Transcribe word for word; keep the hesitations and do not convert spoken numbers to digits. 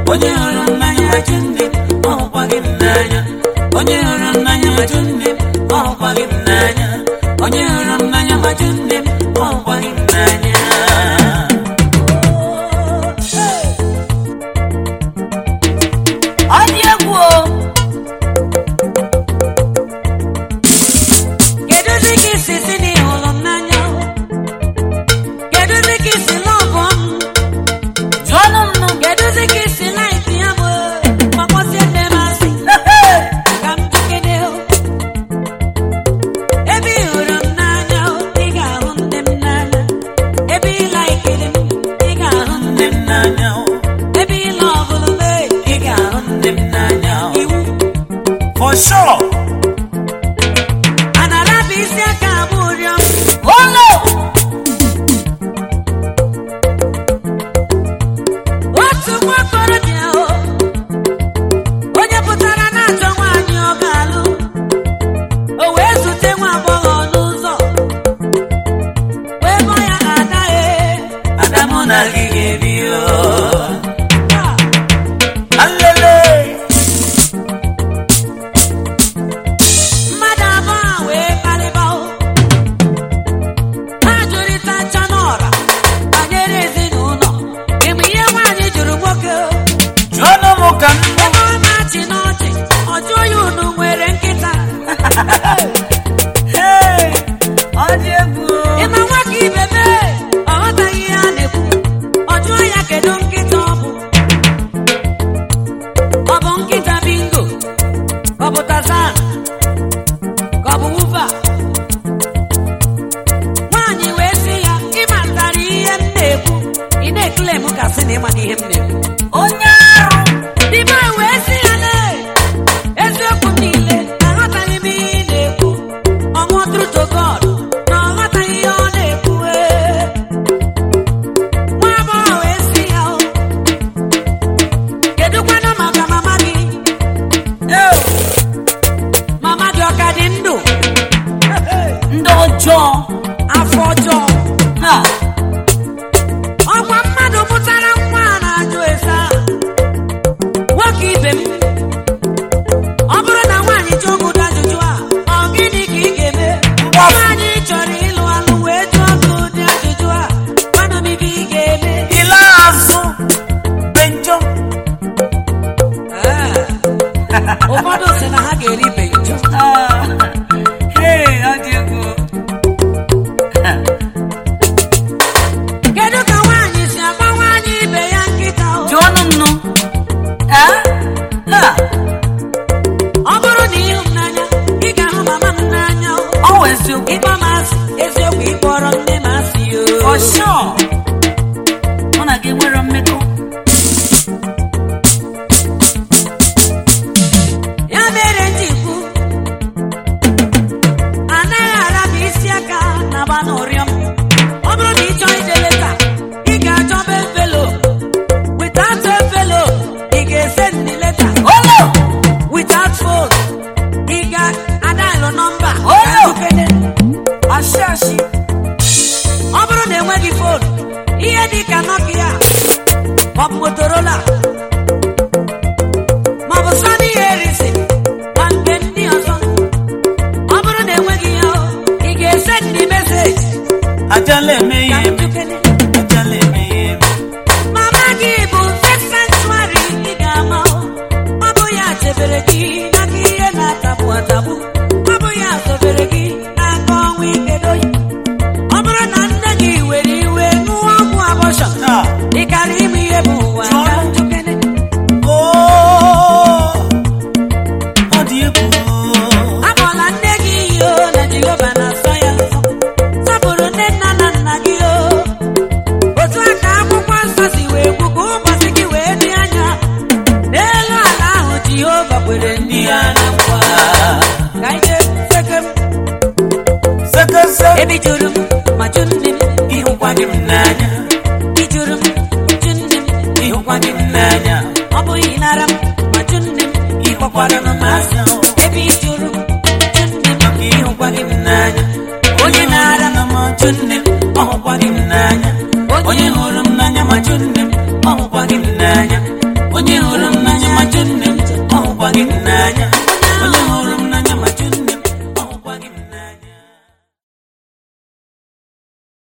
onye hụrụ n'anya achụnne ọhụkwa gị n'anya onye hụrụ n'anya achụnne ọhụkwa gị n'anya onye hụrụ n'anya achụnne ọhụkwa gị n'anya ọ dị egwu o kedu dị ka isi si n'ịhụrụ n'anya kedu dị ka isi lọbụ m jụọnụ m kedu dị ka isi laịtị ya bụ makpọsie nne m asị ka m jikene ebe ị hụrụ m n'anya ị ga-ahụ nne m n'anya ebe ị laikiri m ị ga-ahụ nne m n'anya ebe ị lọbụrụ m ị ga-ahụ nne m n'anya iwu for sure anara bụ isi aka abụ ụrịọ olo otu nwa okorobịa onye pụtara na-achọ nwaanyị ọ ga-alụ o wee zute nwa agbọghọ n'ụzọ wee bọ ya ada e ada mụ na gị ga-ebi o alele mmadụ abụọ wee kparịba ha jụrịta ncha n'ọra banyere ezinụlọ ịmụ ihe nwaanyị jụrụ nwoke jụọnụ m ka m ebe ọ na-achị n'ọchị ọ jụọ ya unu nwere nkịta Hey, ọ dị egwu ịma nwoke ibe mee ọ ghọtaghị ihe a na-ekwu ọ jụọ ya kedu nkịta ọ bụ ọ bụ nkịta bingo ka ọ bụ tazan ka ọ bụ wuva nwaanyị wee sị ya ịmatara ihe m na-ekwu ị na-ekele m ka sị na ịmana ihe m na-ekwu onye arụ dịbe wee sị ya lee eziokwu niile aghọtaghị m ihe ị na-ekwu ọnwụ truto god na ọ ghọtaghị ihe ọ na-ekwu ee. nwa agbọghọ wee sị ya o kedụkwanụ maka mama gị Ew, mama gị ọ ka dị ndụ ndị ọjọọ afọ ọjọọ ha ọkwa mmadụ mụtara nwa a na-ajụ ese a nwoke ibe m ọ bụrụ na nwaanyị jụọ gị ụdị ajụjụ a ọ gịnị ka ị ga-eme nwaanyị chọrọ ịlụ alụ wee jụọ gị ụdị ajụjụ a gwanụ m ibe ị ga-eme ile azụ benjo Ee. ụfọdụ sị na ha ga-eri benjo Ah, hey, ọ dị egwu kedu ka nwaanyị si agba nwaanyị ibe ya nkịta o? jụọnụ m nụ Eh? Ha, ọ bụrụ na ịhụ m n'anya ị ga-ahụ mama m n'anya o. ọ wụ eziokwu ịkpọ m asị eziokwu ịkpọrọ nne m asị o for sure mụ na gị nwere mmekọ ya mere ndị ikwu anaghị araba isi aka na gba n'ụrịọm ọ bụrụ na ị chọọ ije leta ị ga-achọba efelo without efelo ị ga-ese ndị leta olo without phone ị ga-adailụ nọmba Olo! ukene ashị ashị ọ bụrụ na enweghị fon ihe dị ka Nokia maọbụ Motorola maọbụ Sony Ericsson ma nke ndị ọzọ ọ bụrụ na enweghị ya ị ga-ese ndị meseji ajala eme ka ihe eme njikere ajala eme ihe eme mama gị bụ sex sanctuary ị ga-ama ọ bụ ya chebere gị n'aka ihe na-atagbu atagbu ọ bụ ya zobere gị n'aka ọnwụ ikedoyi ọ bụrụ na nne gị were iwe ṅụọ ọgwụ abọshọn Ah, ị kara ime ihe bụ ụwa ka njikere oh, ọ dị egwu akpọla nne gị iyi o na Jehova na-asọ ya nsọ sapụrụ nne nna na nna gị o otu a ka akwụkwọ nsọ si wee kwu ka ụbọchị gị wee dị anya n'elu ala ahụ Jehova kwere ndị ya na nkwa ka ije sekem sekese ebi jụrụ m ma jụ nne m ịhụkwa gị m n'anya